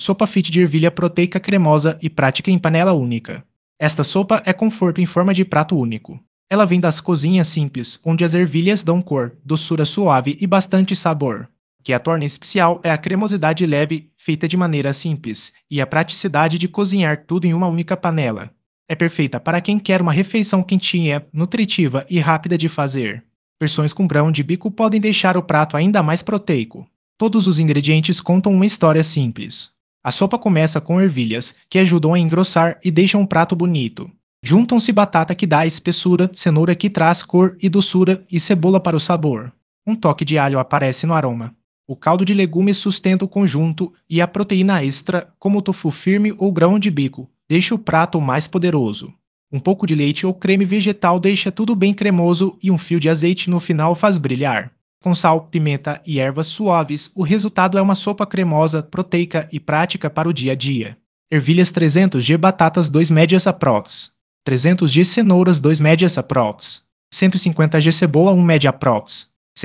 Sopa fit de ervilha proteica cremosa e prática em panela única. Esta sopa é conforto em forma de prato único. Ela vem das cozinhas simples, onde as ervilhas dão cor, doçura suave e bastante sabor. O que a torna especial é a cremosidade leve, feita de maneira simples, e a praticidade de cozinhar tudo em uma única panela. É perfeita para quem quer uma refeição quentinha, nutritiva e rápida de fazer. Versões com grão de bico podem deixar o prato ainda mais proteico. Todos os ingredientes contam uma história simples. A sopa começa com ervilhas, que ajudam a engrossar e deixam um prato bonito. Juntam-se batata que dá a espessura, cenoura que traz cor e doçura e cebola para o sabor. Um toque de alho aparece no aroma. O caldo de legumes sustenta o conjunto e a proteína extra, como o tofu firme ou grão de bico, deixa o prato mais poderoso. Um pouco de leite ou creme vegetal deixa tudo bem cremoso e um fio de azeite no final faz brilhar. Com sal, pimenta e ervas suaves, o resultado é uma sopa cremosa, proteica e prática para o dia a dia. Ervilhas 300 de batatas 2 médias aprox. 300 de cenouras 2 médias aprox. 150 de cebola 1 média aprox.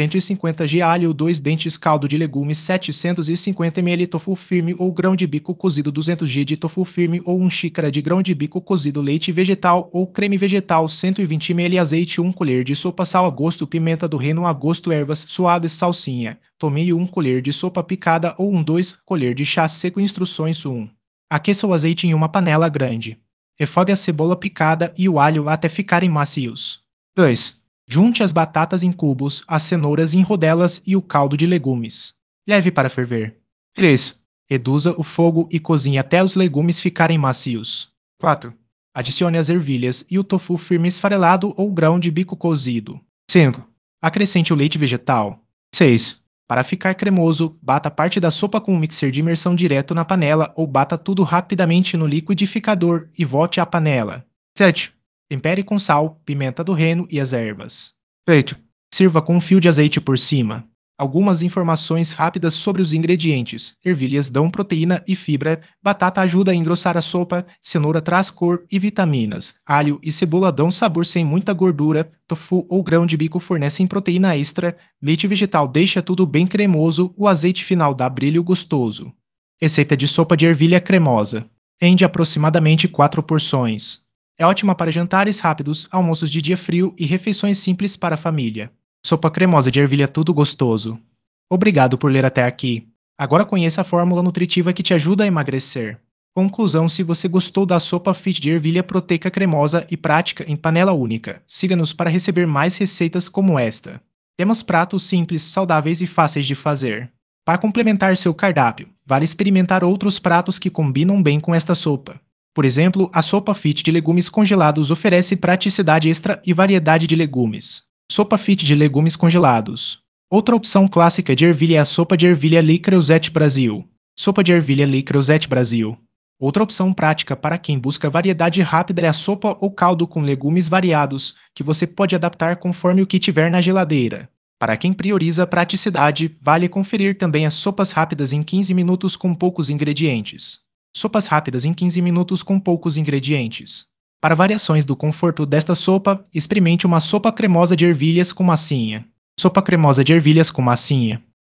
150 de alho 2 dentes caldo de legumes 750 ml tofu firme ou grão de bico cozido 200 g de tofu firme ou 1 xícara de grão de bico cozido leite vegetal ou creme vegetal 120 ml azeite 1 colher de sopa sal a gosto pimenta do reino a gosto ervas suaves salsinha tomilho 1 colher de sopa picada ou 2 colher de chá seco instruções 1. Aqueça o azeite em uma panela grande. Refogue a cebola picada e o alho até ficarem macios. 2. Junte as batatas em cubos, as cenouras em rodelas e o caldo de legumes. Leve para ferver. 3. Reduza o fogo e cozinhe até os legumes ficarem macios. 4. Adicione as ervilhas e o tofu firme esfarelado ou grão de bico cozido. 5. Acrescente o leite vegetal. 6. Para ficar cremoso, bata parte da sopa com um mixer de imersão direto na panela ou bata tudo rapidamente no liquidificador e volte à panela. 7. Tempere com sal, pimenta do reino e as ervas. Feito. Sirva com um fio de azeite por cima. Algumas informações rápidas sobre os ingredientes. Ervilhas dão proteína e fibra, batata ajuda a engrossar a sopa, cenoura traz cor e vitaminas, alho e cebola dão sabor sem muita gordura, tofu ou grão de bico fornecem proteína extra, leite vegetal deixa tudo bem cremoso, o azeite final dá brilho gostoso. Receita de sopa de ervilha cremosa. Rende aproximadamente 4 porções. É ótima para jantares rápidos, almoços de dia frio e refeições simples para a família. Sopa cremosa de ervilha tudo gostoso. Obrigado por ler até aqui. Agora conheça a fórmula nutritiva que te ajuda a emagrecer. Conclusão: se você gostou da sopa fit de ervilha proteica cremosa e prática em panela única, siga-nos para receber mais receitas como esta. Temos pratos simples, saudáveis e fáceis de fazer. Para complementar seu cardápio, vale experimentar outros pratos que combinam bem com esta sopa. Por exemplo, a sopa fit de legumes congelados oferece praticidade extra e variedade de legumes. Sopa fit de legumes congelados. Outra opção clássica de ervilha é a sopa de ervilha Le Creuset Brasil. Sopa de ervilha Le Creuset Brasil. Outra opção prática para quem busca variedade rápida é a sopa ou caldo com legumes variados, que você pode adaptar conforme o que tiver na geladeira. Para quem prioriza a praticidade, vale conferir também as sopas rápidas em 15 minutos com poucos ingredientes. Sopas rápidas em 15 minutos com poucos ingredientes. Para variações do conforto desta sopa, experimente uma sopa cremosa de ervilhas com massinha. Sopa cremosa de ervilhas com massinha.